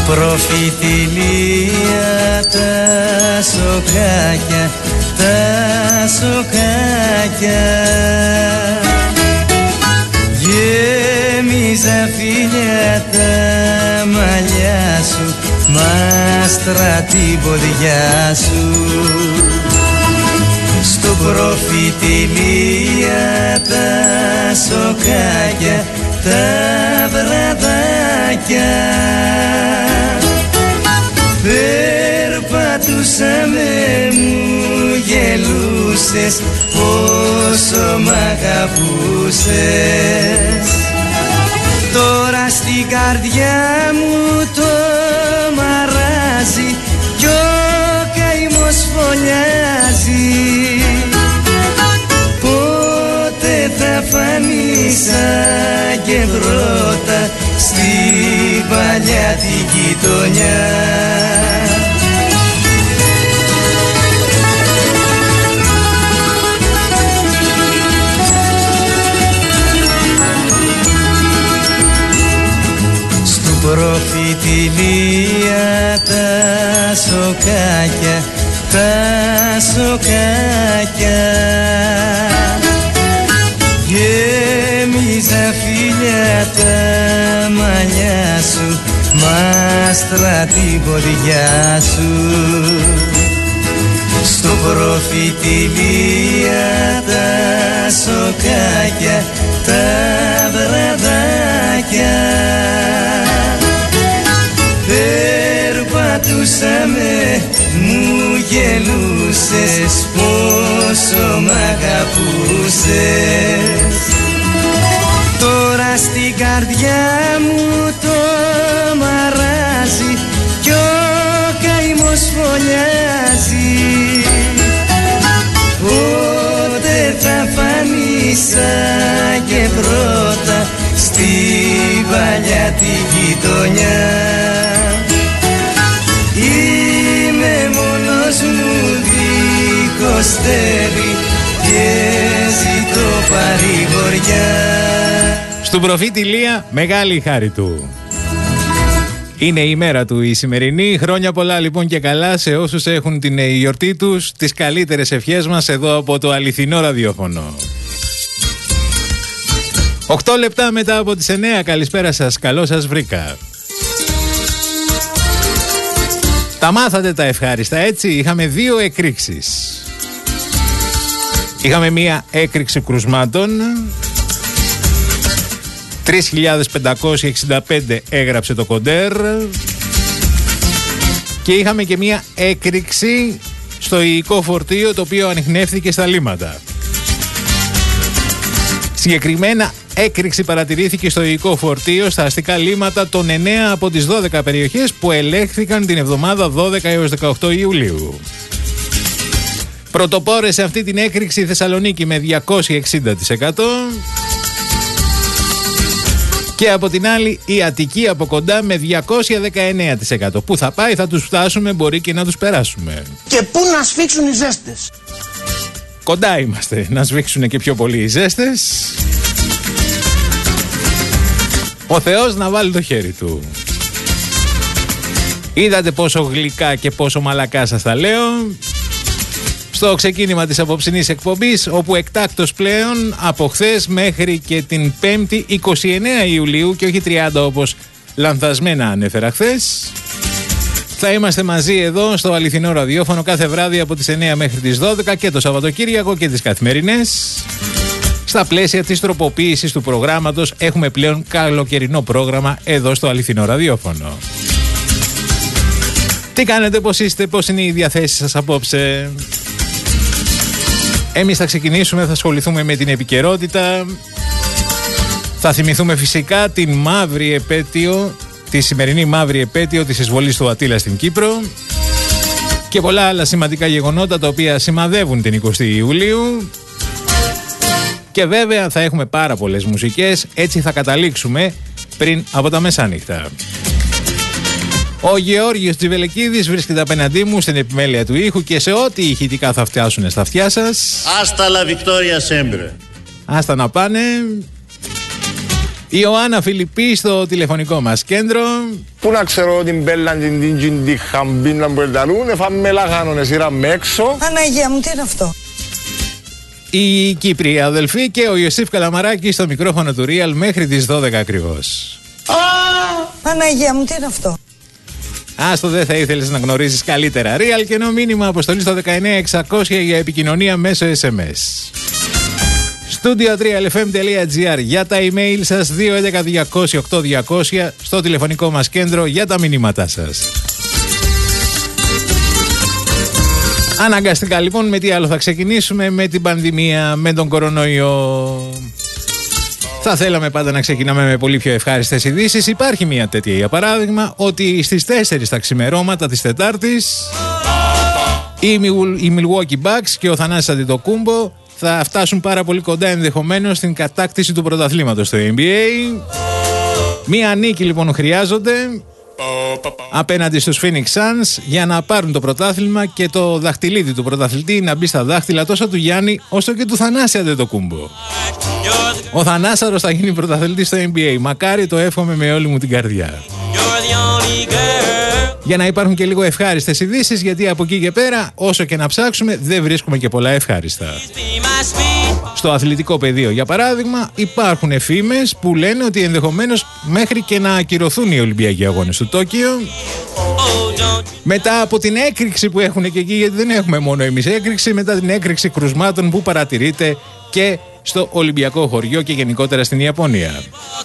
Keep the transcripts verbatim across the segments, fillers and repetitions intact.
Προφητηλία τα σοκάκια, τα σοκάκια, γέμιζα φίλια τα μαλλιά σου, μάστρα την ποδιά σου. Στο προφητηλία τα σοκάκια, τα βραδάκια, περπατούσαμε, μου γελούσες, πόσο μ' αγαπούσες. Τώρα στην καρδιά μου το μαράζει κι ο καημός φωλιάζει. Πότε θα φανείς σαν και πρώτα στην παλιά την γειτονιά. Προφητηλία τα σοκάκια, τα σοκάκια, γέμιζα φίλια τα μαλλιά σου, μάστρα την ποδιά σου. Στο προφητηλία τα σοκάκια, τα βραδάκια, περπατούσαμε, μου γελούσες, πόσο μ' αγαπούσες. Τώρα στην καρδιά μου το μαράζει κι ο καημός φωλιάζει. Πότε θα φανείς σαν και πρώτα στην παλιά τη γειτονιά. Είμαι μόνος μου δίχως στέρι και ζητώ παρηγοριά. Στον προφήτη Λία, μεγάλη χάρη του. Είναι η μέρα του η σημερινή. Χρόνια πολλά λοιπόν και καλά σε όσους έχουν την γιορτή τους. Τις καλύτερες ευχές μας εδώ από το αληθινό ραδιόφωνο. Οκτώ λεπτά μετά από τις εννέα. Καλησπέρα σας, καλώς σας βρήκα. Τα μάθατε τα ευχάριστα, έτσι. Είχαμε δύο εκρήξεις. Είχαμε μία έκρηξη κρουσμάτων. τρεις χιλιάδες πεντακόσια εξήντα πέντε έγραψε το Κοντέρ. Και είχαμε και μία έκρηξη στο υλικό φορτίο, το οποίο ανιχνεύθηκε στα λίμματα. Συγκεκριμένα έκρηξη παρατηρήθηκε στο υλικό φορτίο στα αστικά λίμματα των εννέα από τις δώδεκα περιοχές που ελέγχθηκαν την εβδομάδα δώδεκα έως δεκαοκτώ Ιουλίου. Πρωτοπόρες σε αυτή την έκρηξη η Θεσσαλονίκη με διακόσια εξήντα τοις εκατό και από την άλλη η Αττική από κοντά με διακόσια δεκαεννέα τοις εκατό. Πού θα πάει, θα τους φτάσουμε, μπορεί και να τους περάσουμε. Και πού να σφίξουν οι ζέστες. Κοντά είμαστε να σφίξουν και πιο πολύ οι ζέστες. Ο Θεός να βάλει το χέρι του. Είδατε πόσο γλυκά και πόσο μαλακά σας τα λέω στο ξεκίνημα της απόψινής εκπομπής, όπου εκτάκτος πλέον από χθες μέχρι και την πέμπτη είκοσι εννέα Ιουλίου και όχι τριάντα όπως λανθασμένα ανέφερα χθες, θα είμαστε μαζί εδώ στο αληθινό ραδιόφωνο κάθε βράδυ από τις εννέα μέχρι τις δώδεκα και το Σαββατοκύριακο και τις καθημερινές. Στα πλαίσια της τροποποίησης του προγράμματος έχουμε πλέον καλοκαιρινό πρόγραμμα εδώ στο αληθινό ραδιόφωνο. Τι κάνετε, πώς είστε, πώς είναι οι διαθέσεις σας απόψε? Εμείς θα ξεκινήσουμε, θα ασχοληθούμε με την επικαιρότητα. Θα θυμηθούμε φυσικά την μαύρη επέτειο, τη σημερινή μαύρη επέτειο της εισβολής του Αττήλα στην Κύπρο και πολλά άλλα σημαντικά γεγονότα τα οποία σημαδεύουν την εικοστή Ιουλίου. Και βέβαια θα έχουμε πάρα πολλές μουσικές, έτσι θα καταλήξουμε πριν από τα μεσάνυχτα. Ο Γεώργιος Τζιβελεκίδης βρίσκεται απέναντί μου στην επιμέλεια του ήχου και σε ό,τι ηχητικά θα φτιάσουν στα αυτιά σας. Άστα la victoria sempre. Άστα να πάνε. Η Ιωάννα Φιλιππή στο τηλεφωνικό μας κέντρο. Πού να ξέρω την μπέλα, την τίνκιν, την χαμπίνα που ενταλούν, εφάμε λαγάνονες, ήραμε έξω. Παναγία μου, τι είναι αυτό? Η Κύπρη αδελφή και ο Ιωσήφ Καλαμαράκη στο μικρόφωνο του Real μέχρι τις δώδεκα ακριβώς. Παναγία μου, τι είναι αυτό? Άστο, δεν θα ήθελες να γνωρίζεις καλύτερα Real και ενώ μήνυμα αποστολή στο δεκαεννιά εξακόσια για επικοινωνία μέσω ες εμ ες. Studio τρία ελ εφ εμ τελεία τζι άρ για τα email σας, δύο έντεκα διακόσια οκτώ διακόσια στο τηλεφωνικό μας κέντρο για τα μηνύματά σας. Αναγκαστικά λοιπόν, με τι άλλο θα ξεκινήσουμε? Με την πανδημία, με τον κορονοϊό. Θα θέλαμε πάντα να ξεκινάμε με πολύ πιο ευχάριστες ειδήσεις. Υπάρχει μια τέτοια, για παράδειγμα, ότι στις τέσσερις τα ξημερώματα της Τετάρτης οι Milwaukee Bucks και ο Θανάσης Αντετοκούμπο θα φτάσουν πάρα πολύ κοντά ενδεχομένως στην κατάκτηση του πρωταθλήματος στο N B A. Μία νίκη λοιπόν χρειάζονται απέναντι στους Phoenix Suns για να πάρουν το πρωτάθλημα και το δαχτυλίδι του πρωταθλητή να μπει στα δάχτυλα τόσο του Γιάννη όσο και του Θανάση Αντετοκούμπο. Ο Θανάσαρος θα γίνει πρωταθλητής στο N B A. Μακάρι, το εύχομαι με όλη μου την καρδιά. Για να υπάρχουν και λίγο ευχάριστες ειδήσεις, γιατί από εκεί και πέρα, όσο και να ψάξουμε, δεν βρίσκουμε και πολλά ευχάριστα. Στο αθλητικό πεδίο, για παράδειγμα, υπάρχουν φήμες που λένε ότι ενδεχομένως μέχρι και να ακυρωθούν οι Ολυμπιακοί Αγώνες του Τόκιο. Μετά από την έκρηξη που έχουν και εκεί, γιατί δεν έχουμε μόνο εμείς έκρηξη, μετά την έκρηξη κρουσμάτων που παρατηρείται και στο Ολυμπιακό χωριό και γενικότερα στην Ιαπωνία.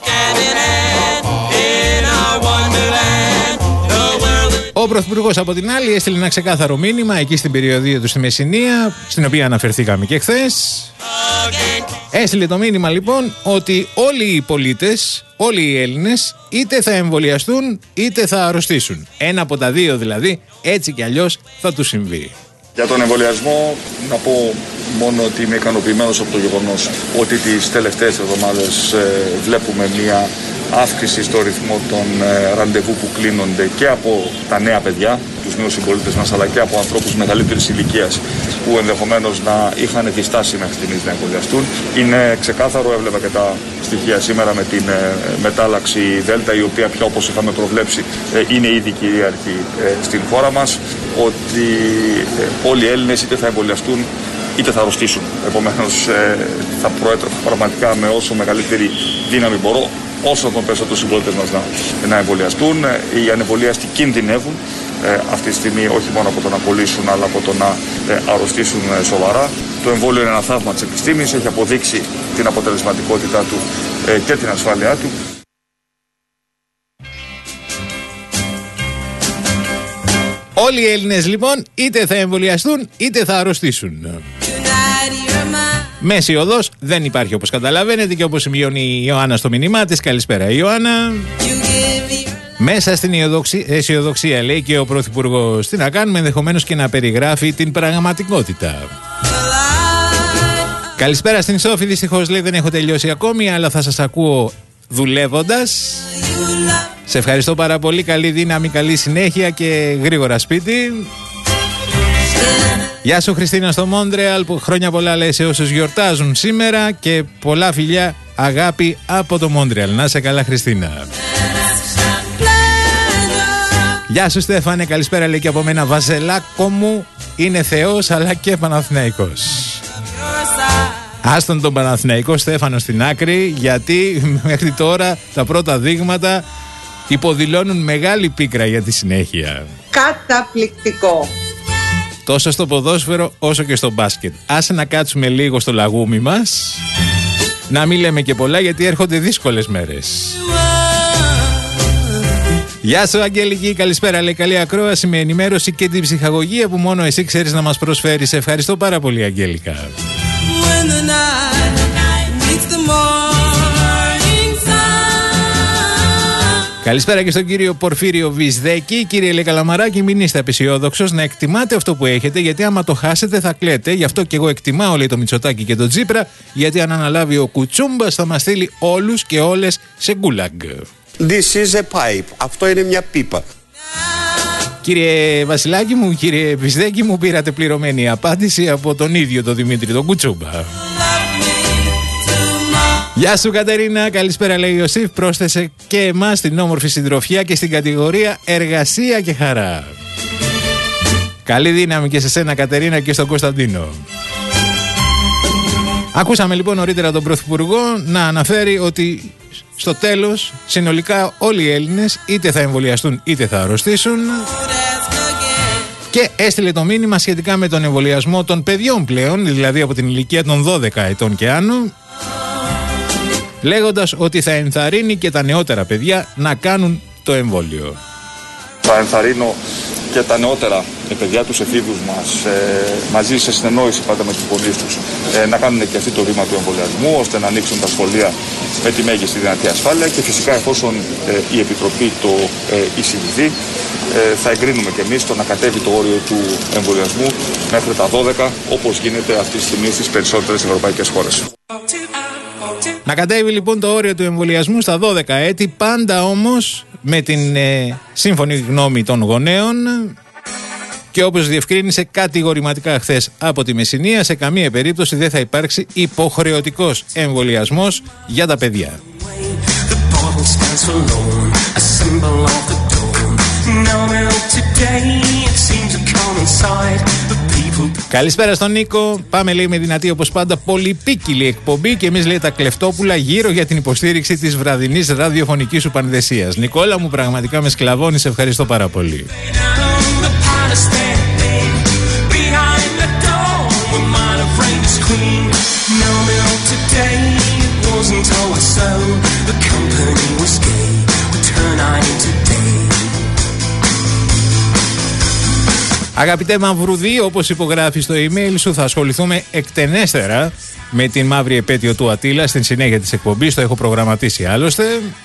Ο Πρωθυπουργός από την άλλη έστειλε ένα ξεκάθαρο μήνυμα εκεί στην περιοδία του στη Μεσσηνία, στην οποία αναφερθήκαμε και χθες. Έστειλε το μήνυμα λοιπόν ότι όλοι οι πολίτες, όλοι οι Έλληνες, είτε θα εμβολιαστούν είτε θα αρρωστήσουν. Ένα από τα δύο δηλαδή, έτσι κι αλλιώς θα τους συμβεί. Για τον εμβολιασμό να πω μόνο ότι είμαι ικανοποιημένος από το γεγονός ότι τις τελευταίες εβδομάδες ε, βλέπουμε μια αύξηση στο ρυθμό των ε, ραντεβού που κλείνονται και από τα νέα παιδιά, τους νέους συμπολίτες μας, αλλά και από ανθρώπους μεγαλύτερης ηλικίας που ενδεχομένως να είχαν διστάσει μέχρι στιγμής να εμβολιαστούν. Είναι ξεκάθαρο, έβλεπα και τα στοιχεία σήμερα με την ε, μετάλλαξη Δέλτα, η οποία πια, όπως είχαμε προβλέψει, ε, είναι ήδη κυρίαρχη ε, στην χώρα μας, ότι ε, όλοι οι Έλληνες είτε θα εμβολιαστούν είτε θα αρρωστήσουν. Επομένως ε, θα προέτρεπα πραγματικά με όσο μεγαλύτερη δύναμη μπορώ, όσο τον περισσότερο συμπολίτες μας να, να εμβολιαστούν. Οι ανεμβολίαστοι κινδυνεύουν ε, αυτή τη στιγμή όχι μόνο από το να κολλήσουν, αλλά από το να ε, αρρωστήσουν ε, σοβαρά. Το εμβόλιο είναι ένα θαύμα της επιστήμης, έχει αποδείξει την αποτελεσματικότητά του ε, και την ασφάλειά του. Όλοι οι Έλληνες λοιπόν είτε θα εμβολιαστούν είτε θα αρρωστήσουν. Μέση οδός δεν υπάρχει, όπως καταλαβαίνετε και όπως σημειώνει η Ιωάννα στο μήνυμά της. Καλησπέρα Ιωάννα. Μέσα στην αισιοδοξία λέει και ο Πρωθυπουργός. Τι να κάνουμε, ενδεχομένως και να περιγράφει την πραγματικότητα. Καλησπέρα στην Σόφη, δυστυχώς λέει δεν έχω τελειώσει ακόμη, αλλά θα σας ακούω δουλεύοντας. Σε ευχαριστώ πάρα πολύ, καλή δύναμη, καλή συνέχεια και γρήγορα σπίτι. Γεια σου Χριστίνα στο Μόντρεαλ, που χρόνια πολλά λέει σε όσους γιορτάζουν σήμερα και πολλά φιλιά, αγάπη από το Μόντρεαλ. Να σε καλά Χριστίνα. Γεια σου Στέφανε, καλησπέρα λέει και από μένα. Βαζελάκο μου είναι Θεός αλλά και Παναθηναϊκός. Άστον τον Παναθηναϊκό Στέφανο στην άκρη, γιατί μέχρι τώρα τα πρώτα δείγματα υποδηλώνουν μεγάλη πίκρα για τη συνέχεια. Καταπληκτικό. Τόσο στο ποδόσφαιρο όσο και στο μπάσκετ. Άσε να κάτσουμε λίγο στο λαγούμι μας, να μην λέμε και πολλά γιατί έρχονται δύσκολες μέρες. Γεια σου Αγγελική, καλησπέρα λέει, καλή ακρόαση με ενημέρωση και την ψυχαγωγία που μόνο εσύ ξέρεις να μας προσφέρεις. Σε ευχαριστώ πάρα πολύ Αγγέλικα. Καλησπέρα και στον κύριο Πορφύριο Βυσδέκη. Κύριε Λεκαλαμαράκη, μην είστε απεσιόδοξος, να εκτιμάτε αυτό που έχετε, γιατί άμα το χάσετε θα κλαίτε. Γι' αυτό και εγώ εκτιμάω, λέει, το Μητσοτάκη και το Τσίπρα, γιατί αν αναλάβει ο Κουτσούμπας θα μας στείλει όλους και όλες σε γκούλαγκ. This is a pipe. Αυτό είναι μια πίπα. Κύριε Βασιλάκη μου, κύριε Βυσδέκη μου, πήρατε πληρωμένη απάντηση από τον ίδιο τον Δημήτρη τον Κουτσούμπα. Γεια σου Κατερίνα, καλησπέρα λέει ο Ιωσήφ. Πρόσθεσε και εμάς στην όμορφη συντροφιά και στην κατηγορία εργασία και χαρά. Καλή δύναμη και σε σένα Κατερίνα και στον Κωνσταντίνο. Ακούσαμε λοιπόν νωρίτερα τον Πρωθυπουργό να αναφέρει ότι στο τέλος συνολικά όλοι οι Έλληνες είτε θα εμβολιαστούν είτε θα αρρωστήσουν, και έστειλε το μήνυμα σχετικά με τον εμβολιασμό των παιδιών πλέον, δηλαδή από την ηλικία των δώδεκα ετών και άνω, λέγοντας ότι θα ενθαρρύνει και τα νεότερα παιδιά να κάνουν το εμβόλιο. Θα ενθαρρύνω και τα νεότερα παιδιά, τους εφήβους μας, ε, μαζί σε συνεννόηση πάντα με τους γονείς τους, ε, να κάνουν και αυτοί το βήμα του εμβολιασμού, ώστε να ανοίξουν τα σχολεία με τη μέγιστη δυνατή ασφάλεια, και φυσικά εφόσον ε, η Επιτροπή το ε, εισηγηθεί, ε, θα εγκρίνουμε και εμείς το να κατέβει το όριο του εμβολιασμού μέχρι τα δώδεκα, όπως γίνεται αυτή τη στιγμή στις περισσότερες ευρωπαϊκές χώρες. Να κατέβει λοιπόν το όριο του εμβολιασμού στα δώδεκα έτη, πάντα όμως με την ε, σύμφωνη γνώμη των γονέων, και όπως διευκρίνησε κατηγορηματικά χθες από τη Μεσσηνία, σε καμία περίπτωση δεν θα υπάρξει υποχρεωτικός εμβολιασμός για τα παιδιά. Καλησπέρα στον Νίκο. Πάμε λέει με δυνατή όπως πάντα πολυπίκυλη εκπομπή, και εμείς λέει τα κλεφτόπουλα γύρω για την υποστήριξη της βραδινής ραδιοφωνικής σου πανδεσίας. Νικόλα μου, πραγματικά με σκλαβώνεις, ευχαριστώ πάρα πολύ. Αγαπητέ Μαυρουδί, όπως υπογράφει στο email σου, θα ασχοληθούμε εκτενέστερα με την μαύρη επέτειο του Ατήλα στην συνέχεια της εκπομπής. Το έχω προγραμματίσει άλλωστε.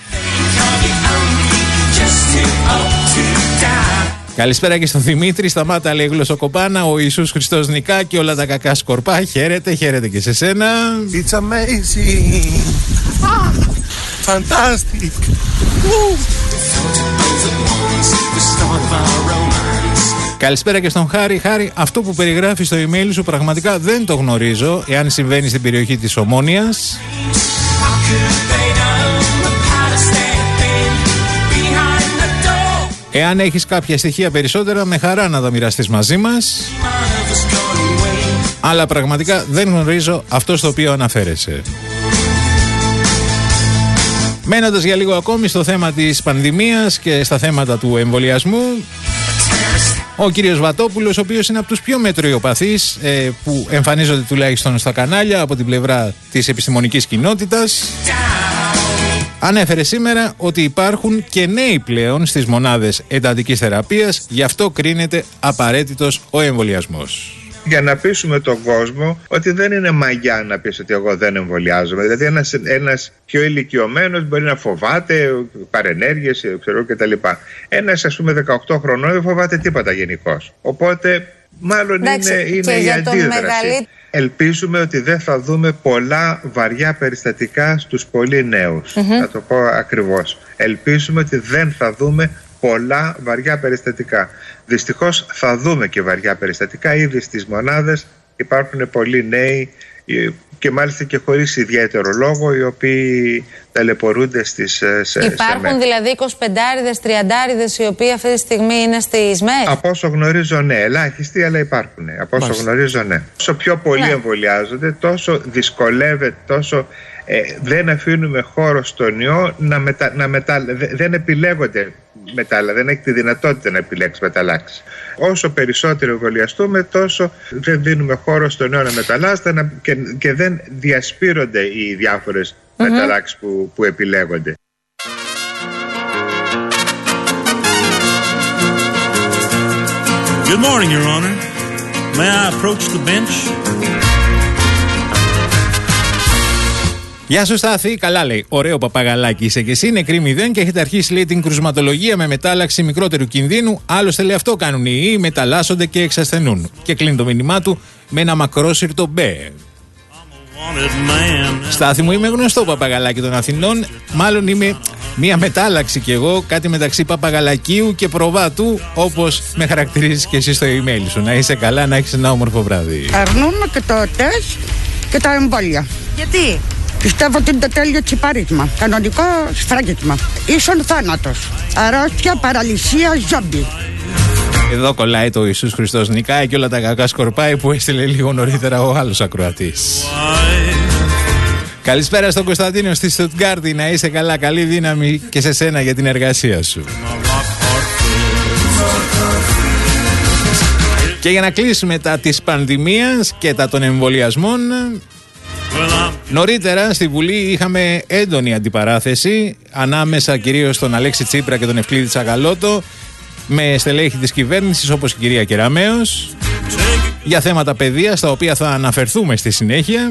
Καλησπέρα και στον Δημήτρη. Σταμάτα λέει γλωσσοκοπάνα. Ο Ιησούς Χριστός νικά και όλα τα κακά σκορπά. Χαίρετε, χαίρετε και σε σένα. It's amazing. Fantastic. Καλησπέρα και στον Χάρη. Χάρη, αυτό που περιγράφει στο email σου πραγματικά δεν το γνωρίζω, εάν συμβαίνει στην περιοχή της Ομόνοιας. Εάν έχεις κάποια στοιχεία περισσότερα, με χαρά να τα μοιραστείς μαζί μας. Αλλά πραγματικά δεν γνωρίζω αυτό στο οποίο αναφέρεσαι. Μένοντας για λίγο ακόμη στο θέμα της πανδημίας και στα θέματα του εμβολιασμού, ο κύριος Βατόπουλος, ο οποίος είναι από τους πιο μετριοπαθείς ε, που εμφανίζονται τουλάχιστον στα κανάλια από την πλευρά της επιστημονικής κοινότητας, ανέφερε σήμερα ότι υπάρχουν και νέοι πλέον στις μονάδες εντατικής θεραπείας, γι' αυτό κρίνεται απαραίτητος ο εμβολιασμός. Για να πείσουμε τον κόσμο ότι δεν είναι μαγιά να πεις ότι εγώ δεν εμβολιάζομαι. Δηλαδή ένας, ένας πιο ηλικιωμένος μπορεί να φοβάται παρενέργειες, ξέρω κτλ. Ένας ας πούμε δεκαοκτώ χρονών δεν φοβάται τίποτα γενικώς. Οπότε μάλλον εντάξει, είναι, είναι η αντίδραση. Μεγαλύ... Ελπίζουμε ότι δεν θα δούμε πολλά βαριά περιστατικά στους πολύ νέους. Mm-hmm. Να το πω ακριβώς. Ελπίζουμε ότι δεν θα δούμε πολλά βαριά περιστατικά. Δυστυχώς θα δούμε και βαριά περιστατικά. Ήδη στις μονάδες υπάρχουν πολλοί νέοι και μάλιστα και χωρίς ιδιαίτερο λόγο, οι οποίοι ταλαιπωρούνται στις σε, Υπάρχουν σε δηλαδή εικοσιπεντάριδες, τριαντάριδες οι οποίοι αυτή τη στιγμή είναι στις ΜΕΘ. Από όσο γνωρίζω ναι, ελάχιστοι αλλά υπάρχουν. Από όσο Μάλιστα. γνωρίζω ναι. Όσο πιο πολλοί ναι. εμβολιάζονται, τόσο δυσκολεύεται, τόσο ε, δεν αφήνουμε χώρο στον ιό να, μετα, να μετα, δεν επιλέγονται μετάλλα, δεν έχει τη δυνατότητα να επιλέξει μεταλλάξεις. Όσο περισσότερο εμβολιαστούμε, τόσο δεν δίνουμε χώρο στον ιό να μεταλλάσσεται και, και δεν διασπείρονται οι διάφορες mm-hmm. μεταλλάξεις που, που επιλέγονται. Good morning, Your Honor. May I approach the bench? Γεια σου Στάθη, καλά λέει. Ωραίο παπαγαλάκι είσαι και εσύ, νεκρή μηδέν και έχετε αρχίσει λέει την κρουσματολογία με μετάλλαξη μικρότερου κινδύνου. Άλλωστε λέει αυτό κάνουν οι ιοί, μεταλλάσσονται και εξασθενούν. Και κλείνει το μήνυμά του με ένα μακρόσυρτο μπε. Στάθη μου, είμαι γνωστό παπαγαλάκι των Αθηνών. Μάλλον είμαι μία μετάλλαξη κι εγώ, κάτι μεταξύ παπαγαλακίου και προβάτου, όπως με χαρακτηρίζεις και εσύ στο email σου. Να είσαι καλά, να έχεις ένα όμορφο βράδυ. Αρνούμε και το τεστ και τα εμβόλια. Γιατί? Πιστεύω ότι είναι το τέλειο τσιπαρίσμα. Κανονικό σφράγισμα. Ίσον θάνατος. Αρρώστια, παραλυσία, ζόμπι. Εδώ κολλάει το Ιησούς Χριστός νικάει και όλα τα κακά σκορπάει που έστειλε λίγο νωρίτερα ο άλλος ακροατής. Καλησπέρα στον Κωνσταντίνο στη Στουτγκάρδη. Να είσαι καλά, καλή δύναμη και σε σένα για την εργασία σου. Και για να κλείσουμε τα της πανδημίας και τα των εμβολιασμών, νωρίτερα στη Βουλή είχαμε έντονη αντιπαράθεση ανάμεσα κυρίως στον Αλέξη Τσίπρα και τον Ευκλήδη Τσακαλώτο με στελέχη της κυβέρνησης όπως η κυρία Κεραμέως για θέματα παιδείας, στα οποία θα αναφερθούμε στη συνέχεια.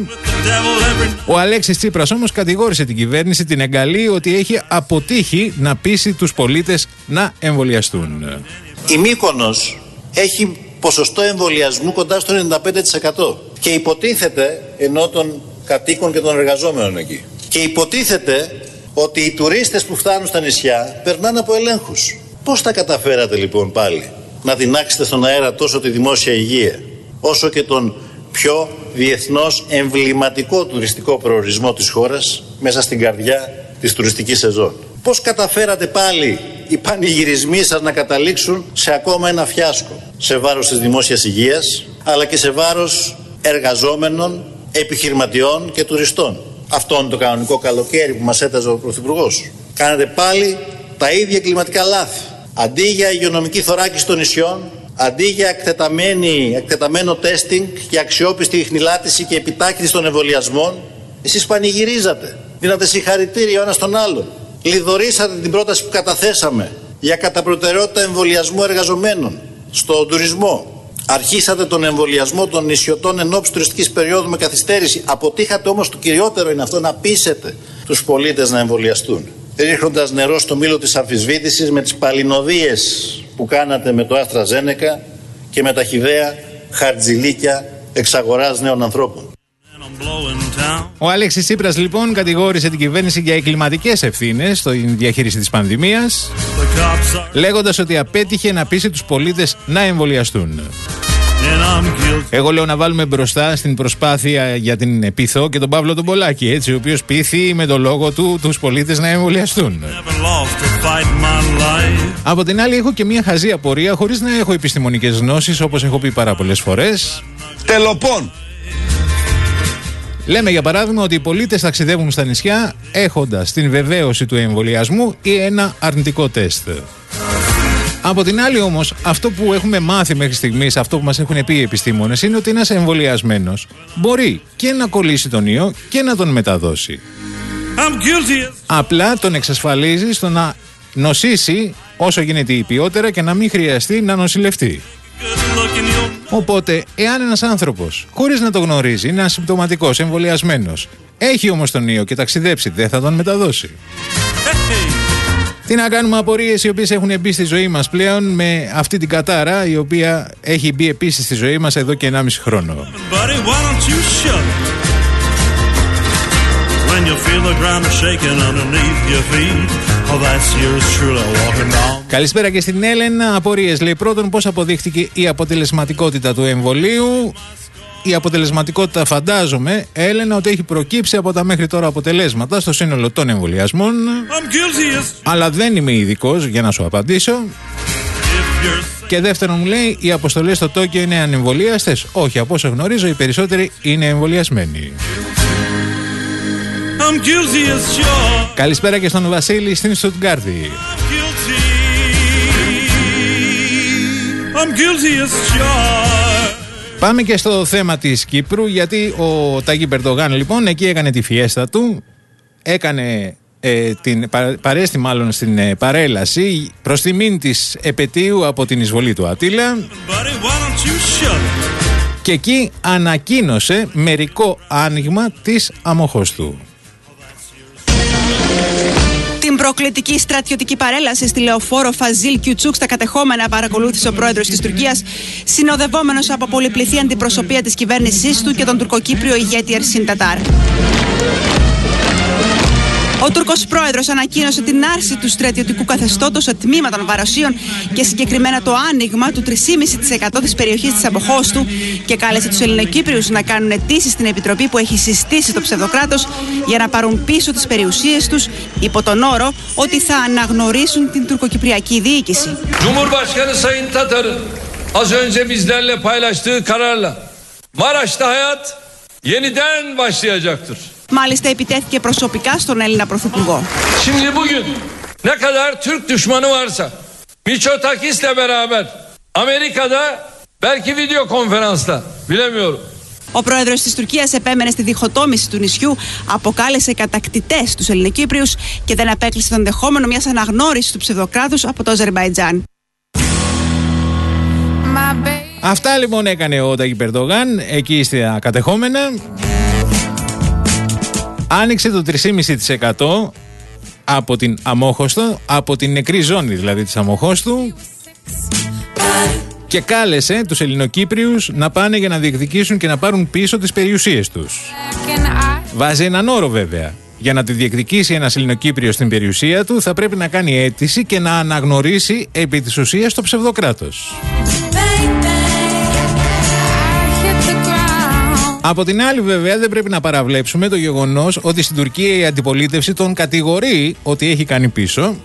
Ο Αλέξης Τσίπρας όμως κατηγόρησε την κυβέρνηση, την εγκαλεί, ότι έχει αποτύχει να πείσει τους πολίτες να εμβολιαστούν. Η Μύκονος έχει ποσοστό εμβολιασμού κοντά στο ενενήντα πέντε τοις εκατό και υποτίθεται, ενώ των κατοίκων και των εργαζόμενων εκεί, και υποτίθεται ότι οι τουρίστες που φτάνουν στα νησιά περνάνε από ελέγχους. Πώς τα καταφέρατε λοιπόν πάλι να τινάξετε στον αέρα τόσο τη δημόσια υγεία, όσο και τον πιο διεθνώς εμβληματικό τουριστικό προορισμό της χώρας μέσα στην καρδιά της τουριστικής σεζόν? Πώς καταφέρατε πάλι οι πανηγυρισμοί σας να καταλήξουν σε ακόμα ένα φιάσκο σε βάρος της δημόσιας υγείας, αλλά και σε βάρος εργαζόμενων, επιχειρηματιών και τουριστών? Αυτό είναι το κανονικό καλοκαίρι που μας έταζε ο Πρωθυπουργός? Κάνετε πάλι τα ίδια κλιματικά λάθη. Αντί για υγειονομική θωράκιση των νησιών, αντί για εκτεταμένο τέστινγκ και αξιόπιστη ιχνηλάτηση και επιτάχυνση των εμβολιασμών, εσείς πανηγυρίζατε, δίνατε συγχαρητήρια ο ένας τον άλλον. Λιδωρήσατε την πρόταση που καταθέσαμε για κατά προτεραιότητα εμβολιασμό εργαζομένων στον τουρισμό. Αρχίσατε τον εμβολιασμό των νησιωτών εν ώψη τουριστικής περίοδου με καθυστέρηση. Αποτύχατε όμως, το κυριότερο είναι αυτό, να πείσετε τους πολίτες να εμβολιαστούν, ρίχνοντας νερό στο μήλο της αμφισβήτησης με τις παλινοδίες που κάνατε με το AstraZeneca και με τα χυδαία χαρτζηλίκια εξαγοράς νέων ανθρώπων. Ο Αλέξης Τσίπρας λοιπόν κατηγόρησε την κυβέρνηση για εγκληματικές ευθύνες στην διαχείριση της πανδημίας, λέγοντας ότι απέτυχε να πείσει τους πολίτες να εμβολιαστούν. Εγώ λέω να βάλουμε μπροστά στην προσπάθεια για την Επίθο και τον Παύλο τον Πολάκη, έτσι, ο οποίος πείθει με τον λόγο του τους πολίτες να εμβολιαστούν. Από την άλλη έχω και μια χαζή απορία, χωρίς να έχω επιστημονικές γνώσεις, όπως έχω πει πάρα πολλές φορές. Τελοπών! Λέμε για παράδειγμα ότι οι πολίτες ταξιδεύουν στα νησιά έχοντας την βεβαίωση του εμβολιασμού ή ένα αρνητικό τεστ. Από την άλλη όμως, αυτό που έχουμε μάθει μέχρι στιγμής, αυτό που μας έχουν πει οι επιστήμονες, είναι ότι ένας εμβολιασμένος μπορεί και να κολλήσει τον ιό και να τον μεταδώσει. Απλά τον εξασφαλίζει στο να νοσήσει όσο γίνεται υπιότερα και να μην χρειαστεί να νοσηλευτεί. Οπότε, εάν ένας άνθρωπος, χωρίς να το γνωρίζει, είναι ασυμπτωματικός, εμβολιασμένος, έχει όμως τον ιό και ταξιδέψει, δεν θα τον μεταδώσει? Τι να κάνουμε, απορίες οι οποίες έχουν μπει στη ζωή μας πλέον με αυτή την κατάρα, η οποία έχει μπει επίσης στη ζωή μας εδώ και ενάμιση χρόνο. Καλησπέρα και στην Έλενα. Απορίες λέει. Πρώτον, πώς αποδείχτηκε η αποτελεσματικότητα του εμβολίου? Η αποτελεσματικότητα, φαντάζομαι, Έλενα, ότι έχει προκύψει από τα μέχρι τώρα αποτελέσματα στο σύνολο των εμβολιασμών. Αλλά δεν είμαι ειδικός για να σου απαντήσω. Και δεύτερον, μου λέει, οι αποστολές στο Τόκιο είναι ανεμβολίαστες? Όχι, από όσο γνωρίζω, οι περισσότεροι είναι εμβολιασμένοι. Καλησπέρα και στον Βασίλη στην Στουτγκάρδη. Πάμε και στο θέμα της Κύπρου, γιατί ο Ταγί Ερντογάν λοιπόν εκεί έκανε τη φιέστα του, έκανε ε, την, παρέστη μάλλον στην ε, παρέλαση προς τιμήν της επετείου από την εισβολή του Ατήλα, και εκεί ανακοίνωσε μερικό άνοιγμα της αμοχώστου. Την προκλητική στρατιωτική παρέλαση στη λεωφόρο Φαζίλ Κιουτσούκ στα κατεχόμενα παρακολούθησε ο πρόεδρος της Τουρκίας, συνοδευόμενος από πολυπληθή αντιπροσωπεία της κυβέρνησής του και τον τουρκοκύπριο ηγέτη Ερσίν Τατάρ. Ο Τούρκος πρόεδρος ανακοίνωσε την άρση του στρατιωτικού καθεστώτος σε τμήμα των Βαροσίων και συγκεκριμένα το άνοιγμα του τρία κόμμα πέντε τοις εκατό της περιοχής της Αμοχώστου και κάλεσε τους Ελληνοκύπριους να κάνουν αιτήσεις στην επιτροπή που έχει συστήσει το ψευδοκράτος για να πάρουν πίσω τις περιουσίες τους υπό τον όρο ότι θα αναγνωρίσουν την τουρκοκυπριακή διοίκηση. Cumhurbaşkanı Sayın Tatar'ın az önce bizlerle paylaştığı kararla Maraş'ta hayat yeniden başlayacaktır. Μάλιστα επιτέθηκε προσωπικά στον Έλληνα Πρωθυπουργό. Şimdi bugün ne kadar Türk düşmanı varsa Mitsotakis'le beraber Amerika'da belki video konferansla bilemiyorum. Ο πρόεδρος της Τουρκίας επέμενε στη διχοτόμηση του νησιού, αποκάλεσε κατακτητές τους Ελληνοκύπριους και δεν απέκλεισε τον ενδεχόμενο μιας αναγνώρισης του ψευδοκράτους από το Αζερμπαϊτζάν. Αυτά λοιπόν έκανε ο Ταγιπ Ερντογάν εκεί στα κατεχόμενα. Άνοιξε το τρία κόμμα πέντε τοις εκατό από την Αμόχωστο, από την νεκρή ζώνη δηλαδή της Αμοχώστου, και κάλεσε τους Ελληνοκύπριους να πάνε για να διεκδικήσουν και να πάρουν πίσω τις περιουσίες τους. Βάζει έναν όρο βέβαια. Για να τη διεκδικήσει ένας Ελληνοκύπριος στην περιουσία του θα πρέπει να κάνει αίτηση και να αναγνωρίσει επί της ουσίας το ψευδοκράτος. Από την άλλη βέβαια δεν πρέπει να παραβλέψουμε το γεγονός ότι στην Τουρκία η αντιπολίτευση τον κατηγορεί ότι έχει κάνει πίσω,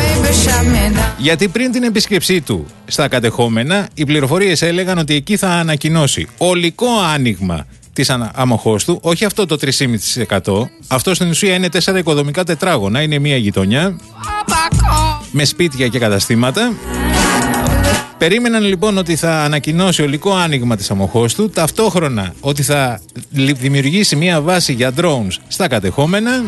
γιατί πριν την επίσκεψή του στα κατεχόμενα οι πληροφορίες έλεγαν ότι εκεί θα ανακοινώσει ολικό άνοιγμα της Αμοχώστου, όχι αυτό το τρία κόμμα πέντε τοις εκατό, αυτό στην ουσία είναι τέσσερα οικοδομικά τετράγωνα, είναι μια γειτονιά με σπίτια και καταστήματα. Περίμεναν λοιπόν ότι θα ανακοινώσει ολικό άνοιγμα της Αμοχώστου, ταυτόχρονα ότι θα δημιουργήσει μια βάση για drones στα κατεχόμενα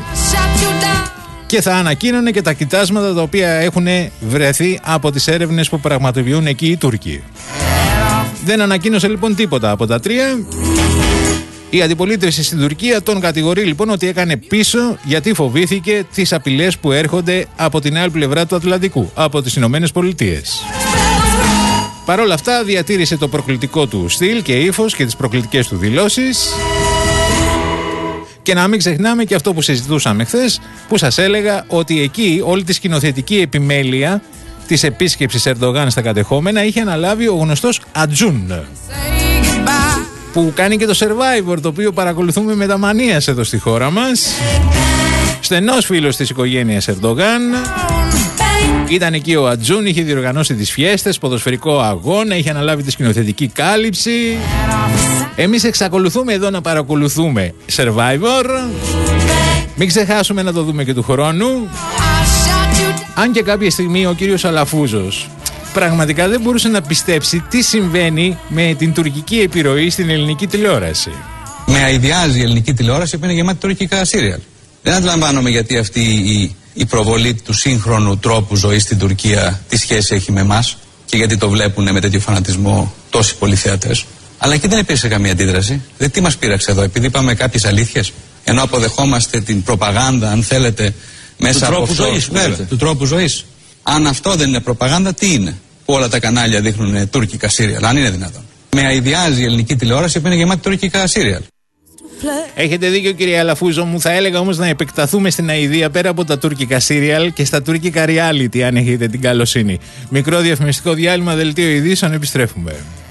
και θα ανακοίνωνε και τα κοιτάσματα τα οποία έχουν βρεθεί από τις έρευνες που πραγματοποιούν εκεί οι Τούρκοι. Δεν ανακοίνωσε λοιπόν τίποτα από τα τρία. Η αντιπολίτευση στην Τουρκία τον κατηγορεί λοιπόν ότι έκανε πίσω γιατί φοβήθηκε τις απειλές που έρχονται από την άλλη πλευρά του Ατλαντικού, από τις Ηνωμένες Πολιτείες. Παρ' όλα αυτά διατήρησε το προκλητικό του στυλ και ύφος και τις προκλητικές του δηλώσεις. Και να μην ξεχνάμε και αυτό που συζητούσαμε χθες, που σας έλεγα ότι εκεί όλη τη σκηνοθετική επιμέλεια της επίσκεψης Ερντογάν στα κατεχόμενα είχε αναλάβει ο γνωστός Ατζούν, που κάνει και το Survivor, το οποίο παρακολουθούμε με τα μανίας εδώ στη χώρα μας. Στενός φίλος της οικογένειας Ερντογάν. Ήταν εκεί ο Ατζούν, είχε διοργανώσει τις φιέστες, ποδοσφαιρικό αγώνα, είχε αναλάβει τη σκηνοθετική κάλυψη. Εμείς εξακολουθούμε εδώ να παρακολουθούμε Survivor. Μην ξεχάσουμε να το δούμε και του χρόνου. Αν και κάποια στιγμή ο κύριος Αλαφούζος πραγματικά δεν μπορούσε να πιστέψει τι συμβαίνει με την τουρκική επιρροή στην ελληνική τηλεόραση. Με αηδιάζει η ελληνική τηλεόραση που είναι γεμάτη τουρκικά σύριαλ. Δεν αντιλαμβάνομαι γιατί αυτή η, η προβολή του σύγχρονου τρόπου ζωής στην Τουρκία τι σχέση έχει με εμάς και γιατί το βλέπουν με τέτοιο φανατισμό τόσοι πολλοί θεατές. Αλλά εκεί δεν υπήρξε καμία αντίδραση. Δεν τι μας πείραξε εδώ, επειδή είπαμε κάποιες αλήθειες, ενώ αποδεχόμαστε την προπαγάνδα, αν θέλετε, μέσα του από αυτό. Ζωής, βέβαια, του τρόπου ζωής. Αν αυτό δεν είναι προπαγάνδα, τι είναι? Που όλα τα κανάλια δείχνουν τουρκικά σύριαλ, αν είναι δυνατόν. Με αηδιάζει η ελληνική τηλεόραση που είναι γεμάτη τουρκικά σύριαλ. Έχετε δίκιο κύριε Αλαφούζο μου, θα έλεγα όμως να επεκταθούμε στην αηδία πέρα από τα τουρκικά σύριαλ και στα τουρκικά reality, αν έχετε την καλοσύνη. Μικρό διαφημιστικό διάλειμμα, δελτίο ειδήσεων, επιστρέφουμε.